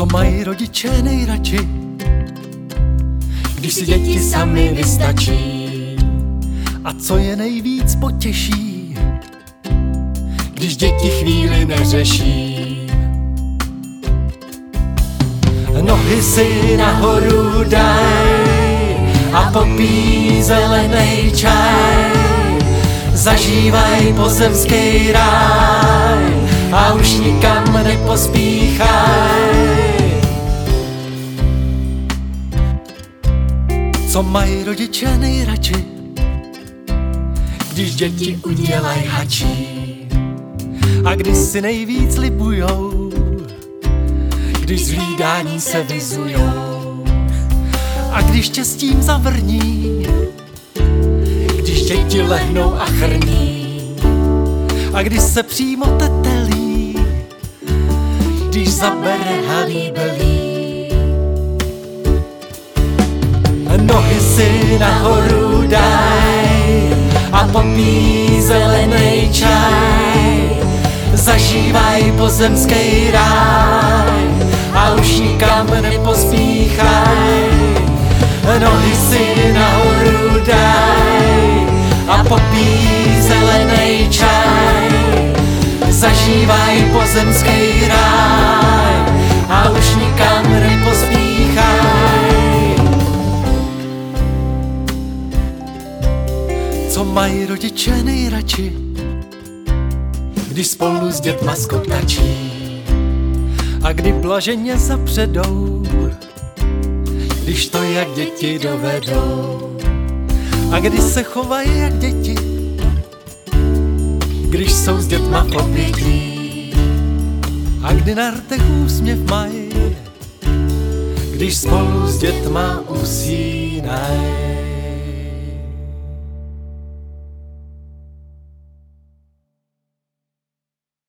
mají rodiče nejradši, když si děti sami vystačí. A co je nejvíc potěší, když děti chvíli neřeší. Nohy si nahoru daj a popij zelenej čaj. Zažívaj pozemský ráj a už nikam nepospíchaj. Co mají rodiče nejradši, když děti udělaj hačí. A když si nejvíc libujou, když z hlídání se vyzujou. A když štěstím zavrní, když děti lehnou a chrní. A když se přímo tetelí, když zabere halíbelí. Nohy si nahoru daj a popij zelenej čaj. Zažívaj pozemský ráj a už nikam nepospíchaj. Nohy si nahoru daj a popij zelenej čaj. Zažívaj pozemský ráj a už nikam nepospíchaj. Co mají rodiče nejradši, když spolu s dětma skotačí. A kdy blaženě zapředou, když to jak děti dovedou. A kdy se chovají jak děti, když jsou s dětma v obětí. A kdy na rtech úsměv mají, když spolu s dětma usínají.